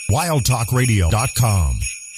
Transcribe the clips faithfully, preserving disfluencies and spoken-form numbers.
wild talk radio dot com.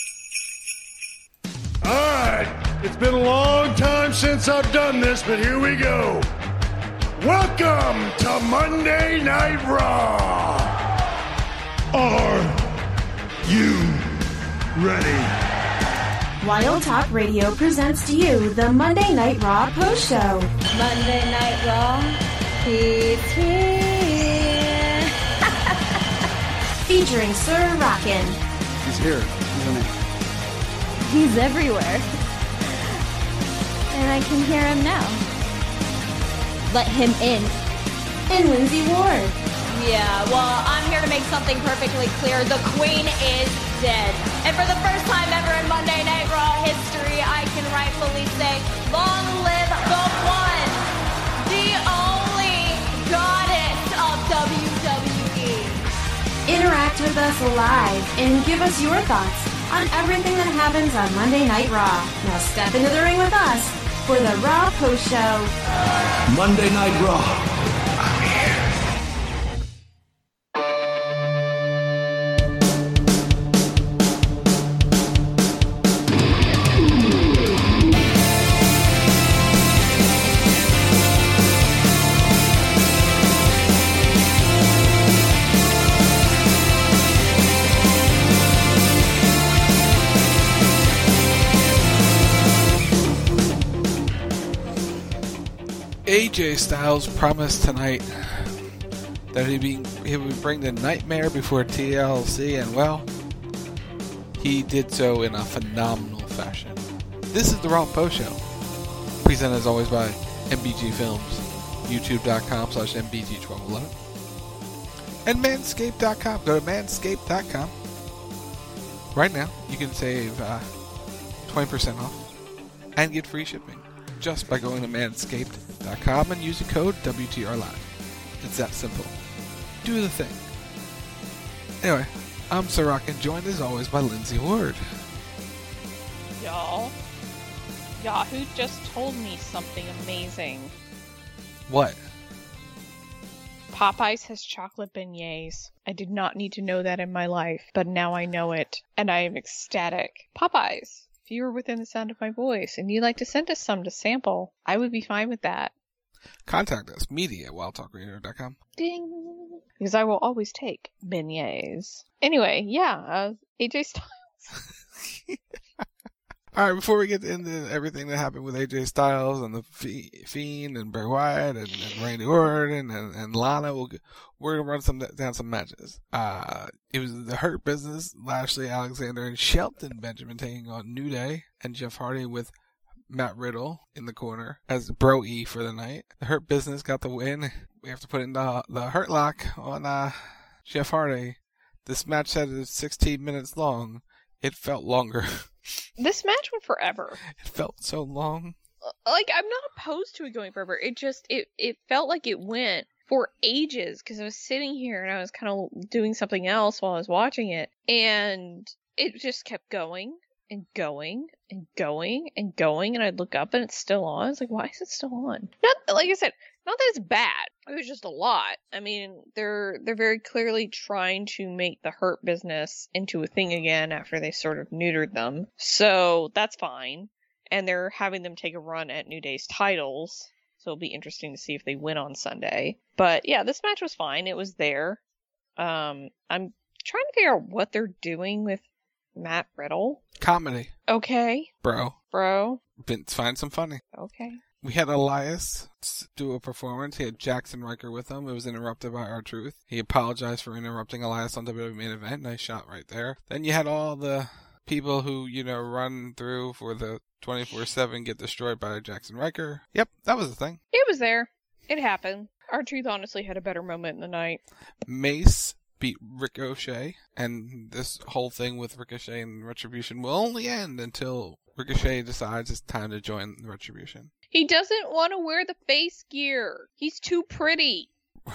All right, it's been a long time since I've done this, but here we go. Welcome to Monday Night Raw. Are you ready? Wild Talk Radio presents to you the Monday Night Raw post show. Monday Night Raw, it's here. Featuring Sir Rockin'. He's here, isn't he? He's everywhere. And I can hear him now. Let him in. And Lindsay Ward. Yeah, well, I'm here to make something perfectly clear. The Queen is dead. And for the first time ever in Monday Night Raw history, I can rightfully say, long live the one, the only goddess of W W E. Interact with us live and give us your thoughts on everything that happens on Monday Night Raw. Now step into the ring with us for the Raw Post Show. Monday Night Raw. A J Styles promised tonight that he'd be, he would bring the nightmare before T L C, and well, he did so in a phenomenal fashion. This is the Raw Post Show, presented as always by M B G Films, youtube.com slash MBG1211, and manscaped dot com. Go to manscaped dot com. Right now, you can save uh, twenty percent off and get free shipping just by going to manscaped dot com and use the code W T R Live. It's that simple. Do the thing. Anyway, I'm Sir Rockin', joined as always by Lindsay Ward. Y'all, Yahoo just told me something amazing. What? Popeyes has chocolate beignets. I did not need to know that in my life, but now I know it, and I am ecstatic. Popeyes, if you were within the sound of my voice and you'd like to send us some to sample, I would be fine with that. Contact us, media at wild talk radio dot com. Ding! Because I will always take beignets. Anyway, yeah, uh, A J Styles. Alright, before we get into everything that happened with A J Styles and the Fiend and Bray Wyatt and, and Randy Orton and, and Lana, we'll, we're going to run some down some matches. Uh, it was the Hurt Business, Lashley, Alexander, and Shelton Benjamin taking on New Day, and Jeff Hardy with Matt Riddle in the corner as Bro E for the night. The Hurt Business got the win. We have to put in the, the Hurt Lock on uh, Jeff Hardy. This match said it was sixteen minutes long. It felt longer. This match went forever. It felt so long. Like, I'm not opposed to it going forever. It just, it, it felt like it went for ages, because I was sitting here and I was kind of doing something else while I was watching it, and it just kept going and going and going and going, and I'd look up and it's still on. I was like, why is it still on? Not, like I said, not that it's bad. It was just a lot. I mean, they're they're very clearly trying to make the Hurt Business into a thing again after they sort of neutered them. So that's fine. And they're having them take a run at New Day's titles. So it'll be interesting to see if they win on Sunday. But yeah, this match was fine. It was there. Um, I'm trying to figure out what they're doing with Matt Riddle. Comedy. Okay. Bro. Bro. Find some funny. Okay. We had Elias do a performance. He had Jackson Riker with him. It was interrupted by R-Truth. He apologized for interrupting Elias on W W E Main Event. Nice shot right there. Then you had all the people who, you know, run through for the twenty-four seven get destroyed by Jackson Riker. Yep, that was the thing. It was there. It happened. R-Truth honestly had a better moment in the night. Mace beat Ricochet, and this whole thing with Ricochet and Retribution will only end until Ricochet decides it's time to join the Retribution. He doesn't want to wear the face gear. He's too pretty.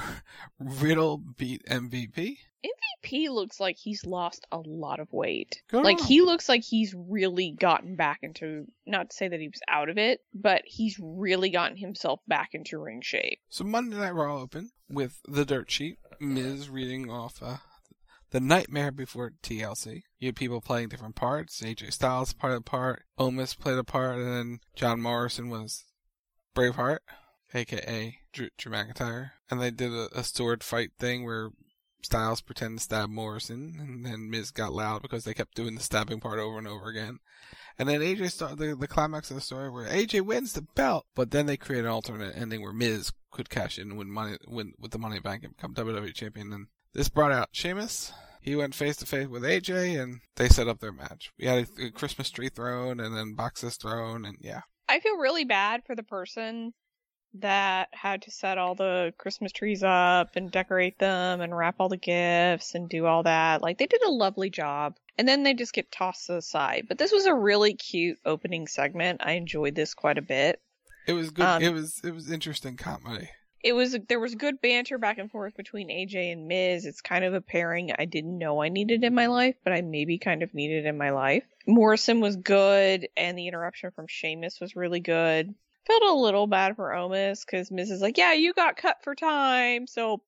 Riddle beat M V P. M V P looks like he's lost a lot of weight. Go like, on. he looks like he's really gotten back into, not to say that he was out of it, but he's really gotten himself back into ring shape. So Monday Night Raw opened with the dirt sheet. Miz reading off uh, the nightmare before T L C. You had people playing different parts. A J Styles played a part, Omos played a part, and then John Morrison was Braveheart, a k a. Drew, Drew McIntyre. And they did a, a sword fight thing where Styles pretended to stab Morrison, and then Miz got loud because they kept doing the stabbing part over and over again. And then A J started the, the climax of the story where A J wins the belt, but then they created an alternate ending where Miz could cash in and win money, win with the Money Bank and become W W E champion. And this brought out Sheamus. He went face to face with A J, and they set up their match. We had a, a Christmas tree thrown, and then boxes thrown, and yeah. I feel really bad for the person that had to set all the Christmas trees up and decorate them and wrap all the gifts and do all that. Like, they did a lovely job. And then they just get tossed to the side. But this was a really cute opening segment. I enjoyed this quite a bit. It was good. Um, it was it was interesting comedy. It was there was good banter back and forth between A J and Miz. It's kind of a pairing I didn't know I needed in my life, but I maybe kind of needed in my life. Morrison was good, and the interruption from Sheamus was really good. Felt a little bad for Omos because Miz is like, yeah, you got cut for time, so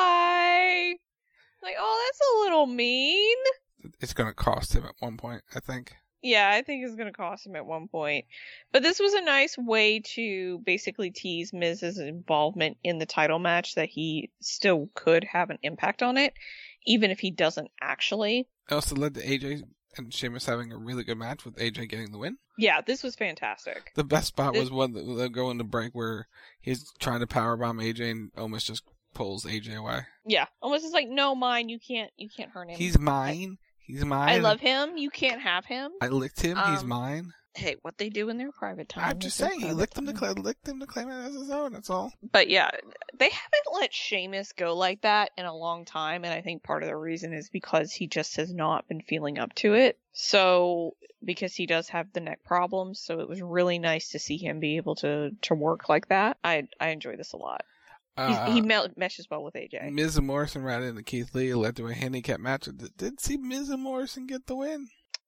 bye. Like, oh, that's a little mean. It's going to cost him at one point, I think. Yeah, I think it's going to cost him at one point. But this was a nice way to basically tease Miz's involvement in the title match, that he still could have an impact on it, even if he doesn't actually. It also led to A J and Sheamus having a really good match with A J getting the win. Yeah, this was fantastic. The best spot this... was when they go into break where he's trying to powerbomb A J and almost just pulls A J away. Yeah, almost is like, no, mine, you can't, you can't hurt him. He's mine. He's mine. I love him. You can't have him. I licked him. Um, He's mine. Hey, what they do in their private time. I'm just saying, he licked him, to cl- licked him to claim it as his own, that's all. But yeah, they haven't let Sheamus go like that in a long time, and I think part of the reason is because he just has not been feeling up to it. So, because he does have the neck problems, so it was really nice to see him be able to, to work like that. I I enjoy this a lot. Uh, he me- meshes well with A J. Miz and Morrison ran into Keith Lee. It led to a handicap match. Did, did see Miz and Morrison get the win.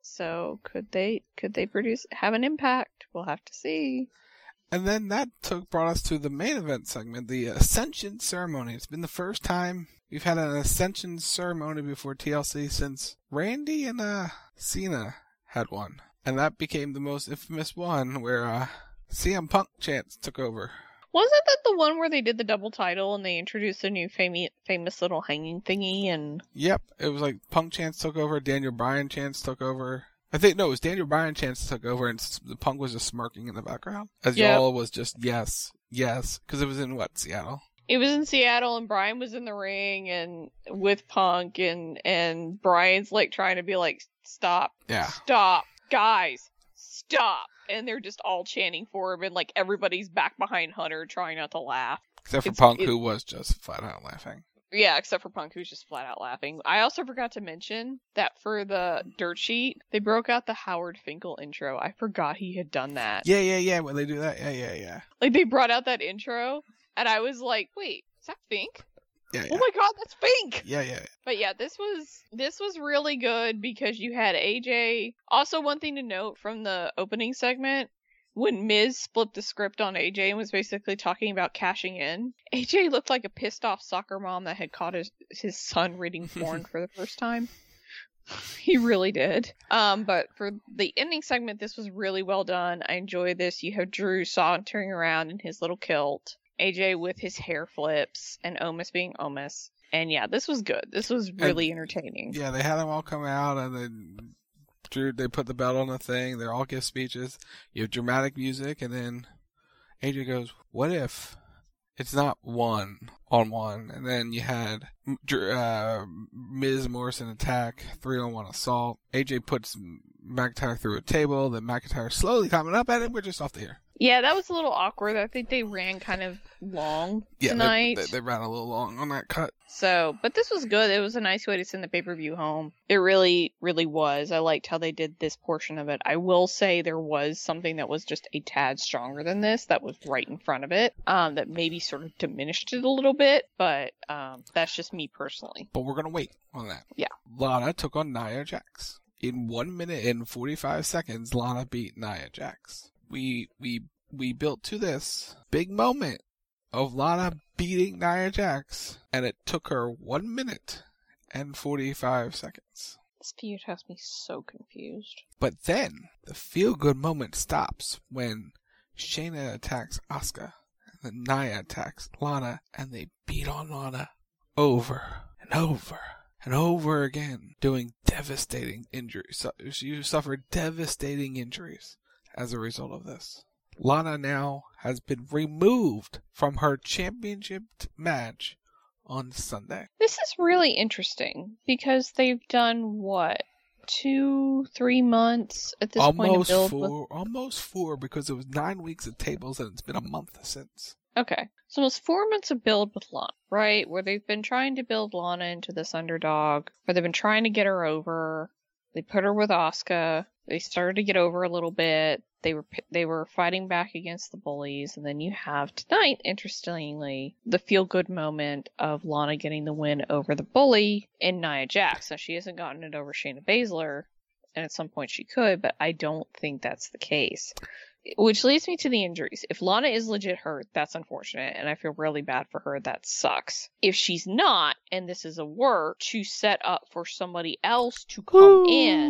So could they could they produce have an impact? We'll have to see. And then that took brought us to the main event segment, the Ascension Ceremony. It's been the first time we've had an Ascension Ceremony before T L C since Randy and uh, Cena had one. And that became the most infamous one where uh, C M Punk chants took over. Wasn't that the one where they did the double title and they introduced a new fam- famous little hanging thingy? And Yep, it was like Punk chants took over, Daniel Bryan chants took over. I think, no, it was Daniel Bryan chants took over, and the Punk was just smirking in the background. As yep. y'all was just, yes, yes, because it was in, what, Seattle? It was in Seattle, and Bryan was in the ring and with Punk, and, and Bryan's like trying to be like, stop, yeah. stop, guys, stop. And they're just all chanting for him, and like everybody's back behind Hunter trying not to laugh. Except for it's, Punk, it, who was just flat out laughing. Yeah, except for Punk, who's just flat out laughing. I also forgot to mention that for the dirt sheet, they broke out the Howard Finkel intro. I forgot he had done that. Yeah, yeah, yeah, when they do that, yeah, yeah, yeah. Like, they brought out that intro, and I was like, wait, is that Fink? Yeah, yeah. Oh my god, that's Fink! Yeah, yeah, yeah. But yeah, this was this was really good because you had A J. Also, one thing to note from the opening segment, when Miz split the script on A J and was basically talking about cashing in, A J looked like a pissed off soccer mom that had caught his, his son reading porn for the first time. He really did. Um, but for the ending segment, this was really well done. I enjoyed this. You have Drew sauntering around in his little kilt, A J with his hair flips, and Omos being Omos. And yeah, this was good. This was really and, entertaining. Yeah, they had them all come out, and then Drew, they put the belt on the thing. They all give speeches. You have dramatic music, and then A J goes, what if it's not one on one? And then you had uh, Miz Morrison attack, three on one assault. A J puts McIntyre through a table, then McIntyre slowly coming up at him. We're just off the air. Yeah, that was a little awkward. I think they ran kind of long yeah, tonight. They, they, they ran a little long on that cut. So, but this was good. It was a nice way to send the pay-per-view home. It really, really was. I liked how they did this portion of it. I will say there was something that was just a tad stronger than this that was right in front of it, um, that maybe sort of diminished it a little bit, but um, that's just me personally. But we're going to wait on that. Yeah. Lana took on Nia Jax. In one minute and forty-five seconds, Lana beat Nia Jax. We we we built to this big moment of Lana beating Nia Jax, and it took her one minute and forty-five seconds. This feud has me so confused. But then, the feel-good moment stops when Shayna attacks Asuka, and then Nia attacks Lana, and they beat on Lana over and over and over again, doing devastating injuries. So she suffered devastating injuries as a result of this. Lana now has been removed from her championship match on Sunday. This is really interesting because they've done what? Two, three months at this almost point of build? Four, with... Almost four, because it was nine weeks of tables and it's been a month since. Okay. So almost four months of build with Lana, right? Where they've been trying to build Lana into this underdog, where they've been trying to get her over. They put her with Asuka. They started to get over a little bit. They were they were fighting back against the bullies, and then you have tonight, interestingly, the feel-good moment of Lana getting the win over the bully in Nia Jax. Now, she hasn't gotten it over Shayna Baszler, and at some point she could, but I don't think that's the case. Which leads me to the injuries. If Lana is legit hurt, that's unfortunate, and I feel really bad for her. That sucks. If she's not, and this is a work to set up for somebody else to come Woo!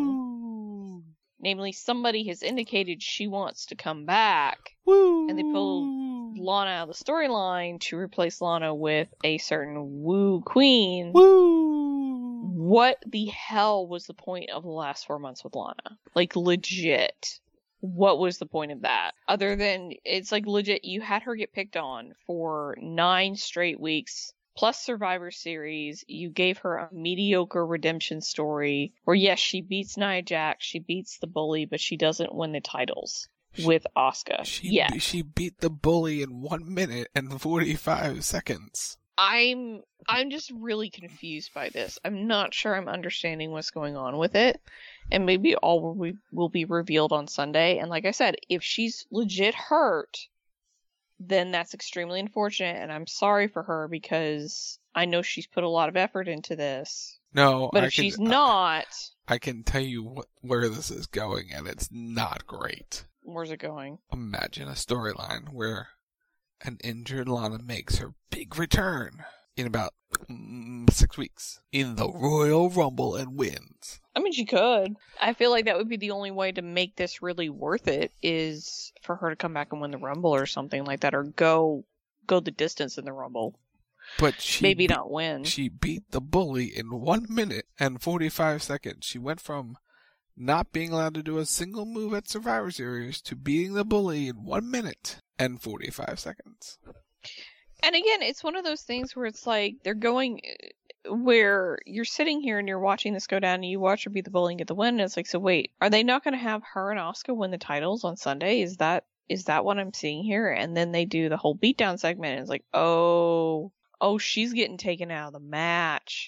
in, namely somebody has indicated she wants to come back, Woo! and they pulled Lana out of the storyline to replace Lana with a certain Woo Queen. Woo! What the hell was the point of the last four months with Lana? Like, legit. What was the point of that? Other than, it's like legit, you had her get picked on for nine straight weeks, plus Survivor Series. You gave her a mediocre redemption story where, yes, she beats Nia Jax, she beats the bully, but she doesn't win the titles she, with Asuka. She, yeah. she beat the bully in one minute and forty-five seconds. I'm I'm just really confused by this. I'm not sure I'm understanding what's going on with it. And maybe all will, be, will be revealed on Sunday. And like I said, if she's legit hurt, then that's extremely unfortunate. And I'm sorry for her because I know she's put a lot of effort into this. No, But I if can, she's not... I can tell you what, where this is going, and it's not great. Where's it going? Imagine a storyline where an injured Lana makes her big return in about mm, six weeks in the Royal Rumble and wins. I mean, she could. I feel like that would be the only way to make this really worth it, is for her to come back and win the Rumble or something like that, or go go the distance in the Rumble. But she maybe be- not win. She beat the bully in one minute and forty-five seconds. She went from not being allowed to do a single move at Survivor Series to beating the bully in one minute and forty-five seconds. And again, it's one of those things where it's like they're going, where you're sitting here and you're watching this go down and you watch her beat the bully and get the win, and it's like, so wait, are they not going to have her and Asuka win the titles on Sunday? Is that is that what I'm seeing here? And then they do the whole beatdown segment and it's like, oh, oh, she's getting taken out of the match.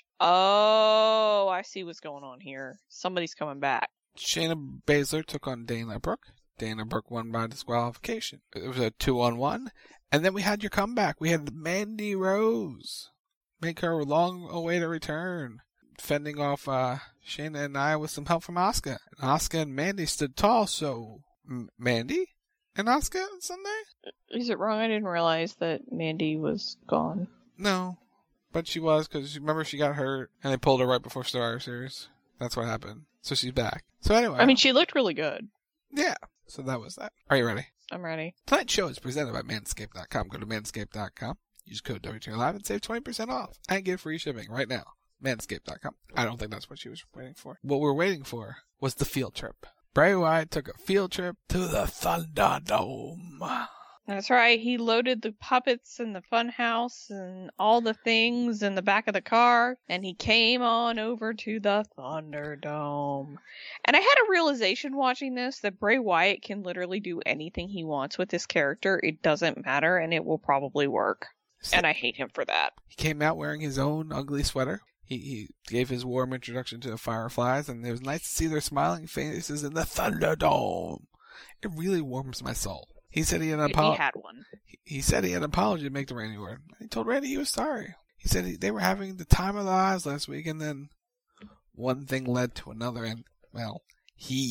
Oh, I see what's going on here. Somebody's coming back. Shayna Baszler took on Dana Brooke. Dana Brooke won by disqualification. It was a two-on-one. And then we had your comeback. We had Mandy Rose make her long-awaited return, fending off uh, Shayna and I with some help from Asuka. And Asuka and Mandy stood tall, so... M- Mandy and Asuka Sunday? Is it wrong? I didn't realize that Mandy was gone. No, but she was, because remember she got hurt, and they pulled her right before Survivor Series. That's what happened. So she's back. So anyway. I mean, she looked really good. Yeah. So that was that. Are you ready? I'm ready. Tonight's show is presented by manscaped dot com. Go to manscaped dot com. Use code W T Live and save twenty percent off. And get free shipping right now. manscaped dot com. I don't think that's what she was waiting for. What we're waiting for was the field trip. Bray Wyatt took a field trip to the Thunderdome. That's right. He loaded the puppets in the funhouse and all the things in the back of the car, and he came on over to the Thunderdome. And I had a realization watching this that Bray Wyatt can literally do anything he wants with this character. It doesn't matter, and it will probably work. So, and I hate him for that. He came out wearing his own ugly sweater. He, he gave his warm introduction to the Fireflies, and it was nice to see their smiling faces in the Thunderdome. It really warms my soul. He said he had an apology. He had one. He, he said he had an apology to make to Randy Orton. He told Randy he was sorry. He said he, they were having the time of their lives last week, and then one thing led to another, and, well, he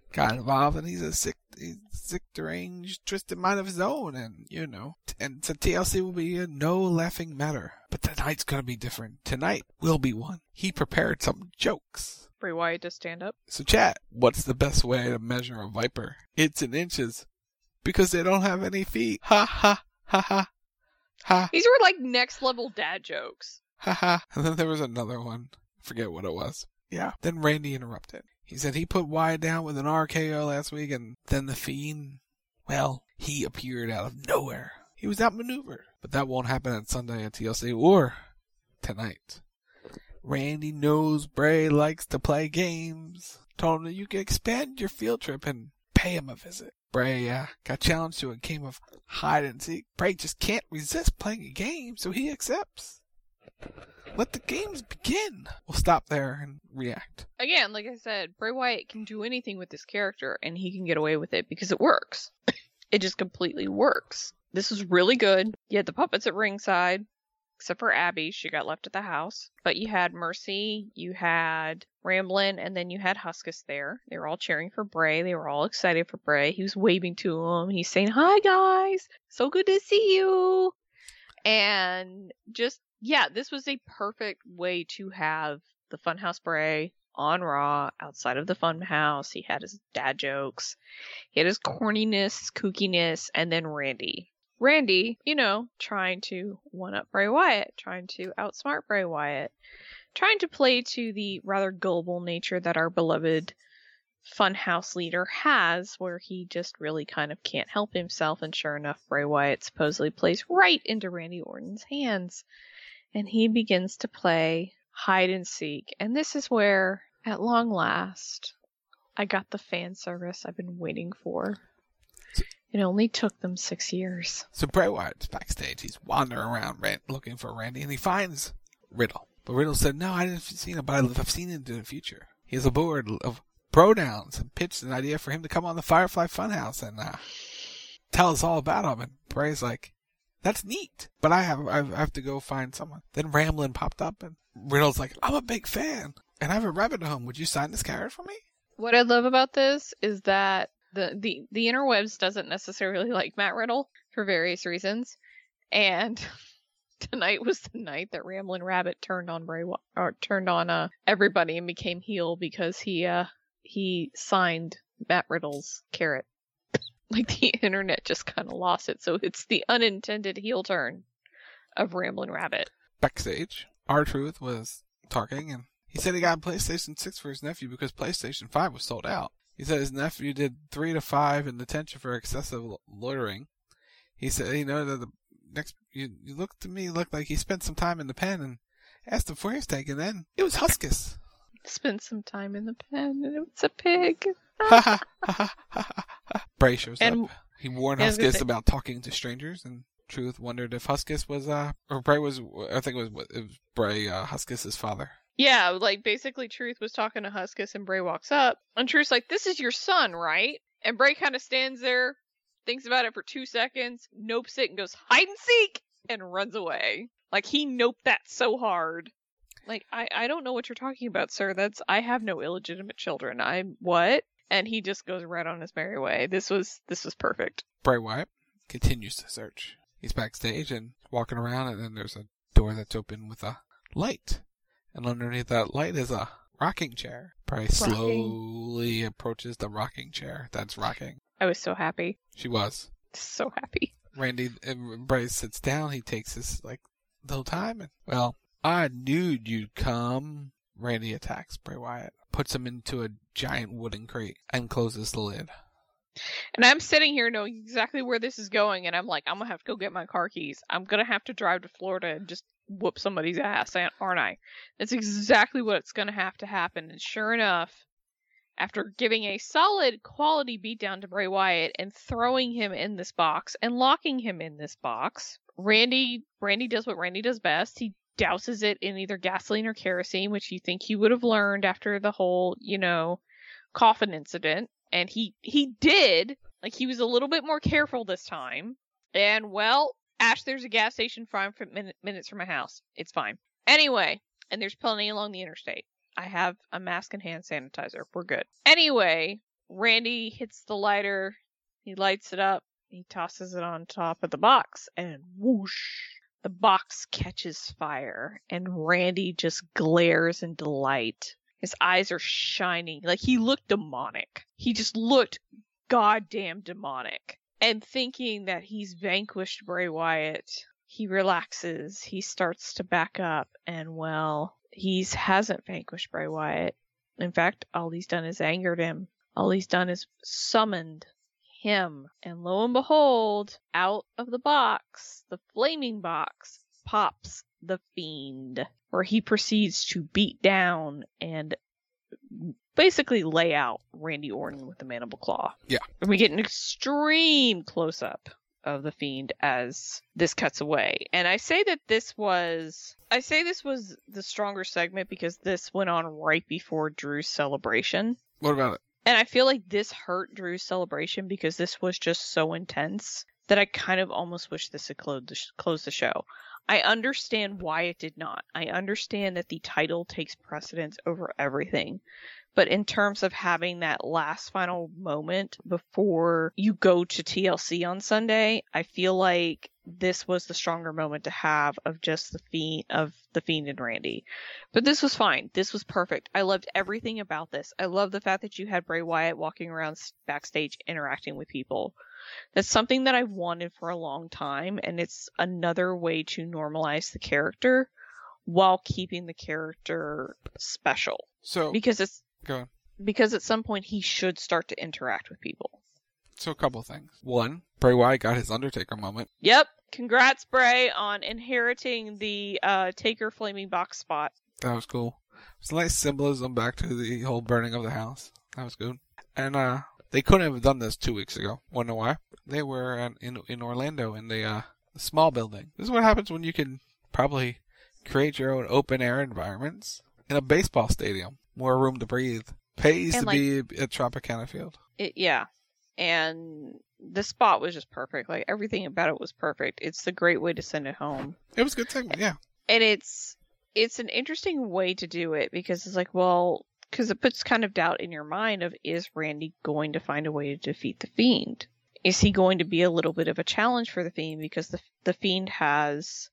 got involved, and he's a sick, he's sick, deranged, twisted mind of his own, and, you know, and so T L C will be a no laughing matter. But tonight's gonna be different. Tonight will be one. He prepared some jokes. Bray Wyatt to stand up. So chat, what's the best way to measure a viper? It's in inches. Because they don't have any feet. Ha ha ha ha ha. These were like next level dad jokes. Ha ha. And then there was another one. I forget what it was. Yeah. Then Randy interrupted. He said he put Wyatt down with an R K O last week, and then the Fiend, well, he appeared out of nowhere. He was outmaneuvered. But that won't happen on Sunday at T L C or tonight. Randy knows Bray likes to play games. Told him that you can expand your field trip and pay him a visit. Bray uh, got challenged to a game of hide and seek. Bray just can't resist playing a game, so he accepts. Let the games begin. We'll stop there and react. Again, like I said, Bray Wyatt can do anything with this character, and he can get away with it because it works. It just completely works. This was really good. You had the puppets at ringside, except for Abby. She got left at the house. But you had Mercy, you had Ramblin', and then you had Huskus there. They were all cheering for Bray. They were all excited for Bray. He was waving to them. He's saying, "Hi, guys. So good to see you." And just, yeah, this was a perfect way to have the Funhouse Bray on Raw, outside of the Funhouse. He had his dad jokes. He had his corniness, his kookiness, and then Randy. Randy, you know, trying to one-up Bray Wyatt, trying to outsmart Bray Wyatt, trying to play to the rather gullible nature that our beloved Funhouse leader has, where he just really kind of can't help himself, and sure enough, Bray Wyatt supposedly plays right into Randy Orton's hands, and he begins to play hide and seek, and this is where, at long last, I got the fan service I've been waiting for. It only took them six years. So Bray Wyatt's backstage. He's wandering around looking for Randy, and he finds Riddle. But Riddle said, "No, I didn't see him, but I've seen him in the future. He has a board of pronouns and pitched an idea for him to come on the Firefly Funhouse and uh, tell us all about him." And Bray's like, "That's neat, but I have I have to go find someone." Then Ramblin' popped up, and Riddle's like, "I'm a big fan, and I have a rabbit at home. Would you sign this card for me?" What I love about this is that the, the, the interwebs doesn't necessarily like Matt Riddle for various reasons. And tonight was the night that Ramblin' Rabbit turned on Bray, or turned on uh, everybody and became heel because he uh he signed Matt Riddle's carrot. Like, the internet just kind of lost it. So it's the unintended heel turn of Ramblin' Rabbit. Backstage, R-Truth was talking, and he said he got a PlayStation six for his nephew because PlayStation five was sold out. He said his nephew did three to five in detention for excessive loitering. He said, you know, that the next, you, you looked to me, looked like he spent some time in the pen, and asked him for his take, and then it was Huskus. Spent some time in the pen, and it was a pig. Bray shows and, up. He warned Huskus about talking to strangers, and Truth wondered if Huskus was, uh, or Bray was, I think it was, it was Bray, uh, Huskus' father. Yeah, like, basically Truth was talking to Huskus, and Bray walks up, and Truth's like, "This is your son, right?" And Bray kind of stands there, thinks about it for two seconds, nopes it, and goes, "Hide and seek!" and runs away. Like, he noped that so hard. Like, I, I don't know what you're talking about, sir. That's, I have no illegitimate children. I'm, what? And he just goes right on his merry way. This was, this was perfect. Bray Wyatt continues to search. He's backstage and walking around, and then there's a door that's open with a light. And underneath that light is a rocking chair. Bray rocking. slowly approaches the rocking chair that's rocking. I was so happy. She was. So happy. Randy, Bray sits down. He takes his, like, little time. And, well, I knew you'd come. Randy attacks Bray Wyatt, puts him into a giant wooden crate, and closes the lid. And I'm sitting here knowing exactly where this is going, and I'm like, I'm gonna have to go get my car keys. I'm gonna have to drive to Florida and just whoop somebody's ass, aren't I? That's exactly what's gonna have to happen. And sure enough, after giving a solid quality beatdown to Bray Wyatt and throwing him in this box and locking him in this box, Randy Randy does what Randy does best. He douses it in either gasoline or kerosene, which you think he would have learned after the whole, you know, coffin incident. And he, he did. Like, he was a little bit more careful this time. And, well, Ash, there's a gas station five min- minutes from my house. It's fine. Anyway, and there's plenty along the interstate. I have a mask and hand sanitizer. We're good. Anyway, Randy hits the lighter. He lights it up. He tosses it on top of the box, and whoosh, the box catches fire, and Randy just glares in delight. His eyes are shining. Like, he looked demonic. He just looked goddamn demonic. And thinking that he's vanquished Bray Wyatt, he relaxes. He starts to back up, and, well, he hasn't vanquished Bray Wyatt. In fact, all he's done is angered him. All he's done is summoned him. And lo and behold, out of the box, the flaming box, pops the Fiend, where he proceeds to beat down and basically lay out Randy Orton with the mandible claw. Yeah. And we get an extreme close-up of the Fiend as this cuts away. And I say that this was... I say this was the stronger segment because this went on right before Drew's celebration. What about it? And I feel like this hurt Drew's celebration because this was just so intense that I kind of almost wish this had closed the, sh- closed the show. I understand why it did not. I understand that the title takes precedence over everything. But in terms of having that last final moment before you go to T L C on Sunday, I feel like this was the stronger moment to have of just the Fiend, of the Fiend and Randy. But this was fine. This was perfect. I loved everything about this. I love the fact that you had Bray Wyatt walking around backstage interacting with people. That's something that I've wanted for a long time, and it's another way to normalize the character while keeping the character special. So because it's go on. Because at some point he should start to interact with people. So a couple things. One, Bray Wyatt got his Undertaker moment. Yep. Congrats, Bray, on inheriting the uh, Taker flaming box spot. That was cool. It's a nice symbolism back to the whole burning of the house. That was good. And uh, they couldn't have done this two weeks ago. Wanna know why? They were in in, in Orlando in the, uh, the small building. This is what happens when you can probably create your own open air environments in a baseball stadium. More room to breathe. Pays And to like, be at Tropicana Field. It, yeah. And the spot was just perfect. Like, everything about it was perfect. It's a great way to send it home. It was a good segment, yeah. And it's it's an interesting way to do it because it's like, well, because it puts kind of doubt in your mind of, is Randy going to find a way to defeat the Fiend? Is he going to be a little bit of a challenge for the Fiend? Because the the Fiend has,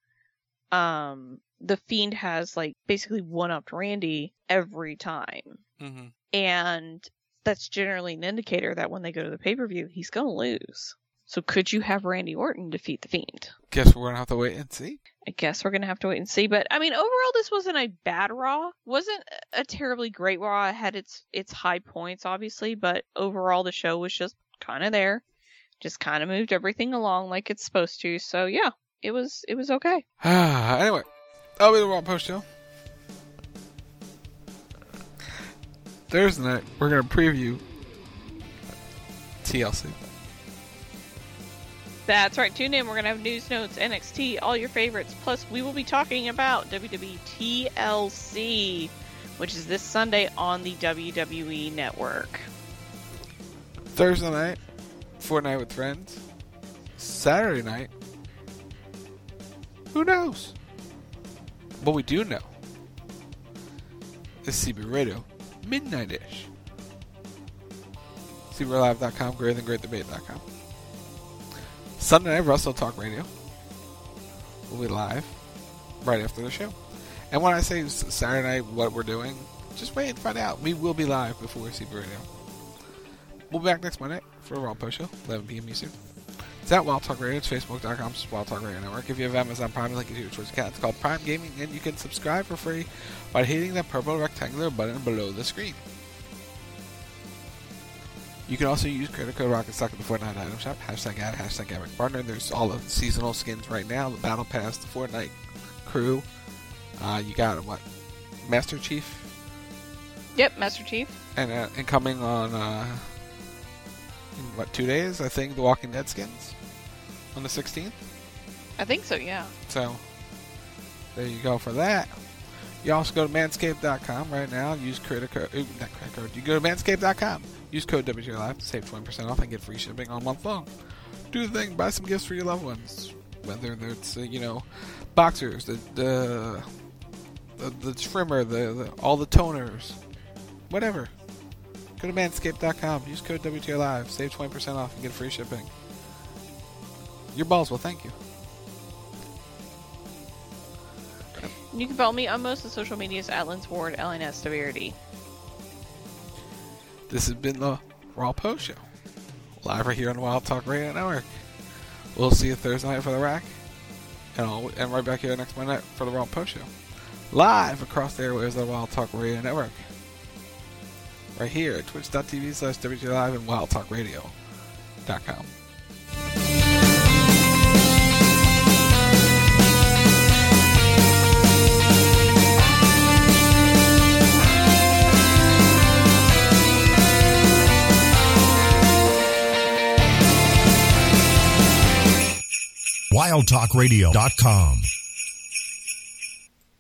um, the Fiend has like basically one-upped Randy every time. Mm-hmm. And that's generally an indicator that when they go to the pay-per-view, he's going to lose. So could you have Randy Orton defeat the Fiend? Guess we're going to have to wait and see. I guess we're going to have to wait and see. But, I mean, overall, this wasn't a bad Raw. Wasn't a terribly great Raw. It had its, its high points, obviously. But overall, the show was just kind of there. Just kind of moved everything along like it's supposed to. So, yeah, it was it was okay. Anyway, that'll be the Raw post show. Thursday night, we're going to preview T L C. That's right. Tune in. We're going to have news, notes, N X T, all your favorites. Plus, we will be talking about W W E T L C, which is this Sunday on the W W E Network. Thursday night, Fortnite with Friends. Saturday night, who knows? What we do know is C B Radio. Midnight-ish. C B R live dot com, greater than great debate dot com. Sunday night, Russell Talk Radio. We'll be live right after the show. And when I say Saturday night, what we're doing, just wait and find out. We will be live before C B Radio. We'll be back next Monday for a Raw Post Show, eleven p.m. Eastern. It's at Wild Talk Radio. It's facebook dot com slash Wild Talk Radio Network. If you have Amazon Prime, link it to your choice account. It's called Prime Gaming, and you can subscribe for free by hitting that purple rectangular button below the screen. You can also use credit code ROCKETSTOCK at the Fortnite item shop. Hashtag ad, hashtag Epic Partner. There's all the seasonal skins right now. The Battle Pass, the Fortnite crew. Uh, you got what? Master Chief? Yep, Master Chief. And, uh, and coming on, uh, in what, two days? I think the Walking Dead skins on the sixteenth. I think so, yeah. So, there you go for that. You also go to manscaped dot com right now. Use credit code. Ooh, not credit code. You go to manscaped dot com. Use code W T R Live to save twenty percent off and get free shipping all month long. Do the thing. Buy some gifts for your loved ones. Whether it's, uh, you know, boxers, the the the, the trimmer, the, the all the toners, whatever. Go to manscaped dot com. Use code W T O Live. Save twenty percent off and get free shipping. Your balls will thank you. You can follow me on most of the social medias at Lance Ward, L N S W R D. This has been the Raw Post Show. Live right here on the Wild Talk Radio Network. We'll see you Thursday night for the Rack. And, I'll, and right back here next Monday night for the Raw Post Show. Live across the airwaves of the Wild Talk Radio Network. Right here at twitch.tv slash WT Live and wild talk radio dot com. wild talk radio dot com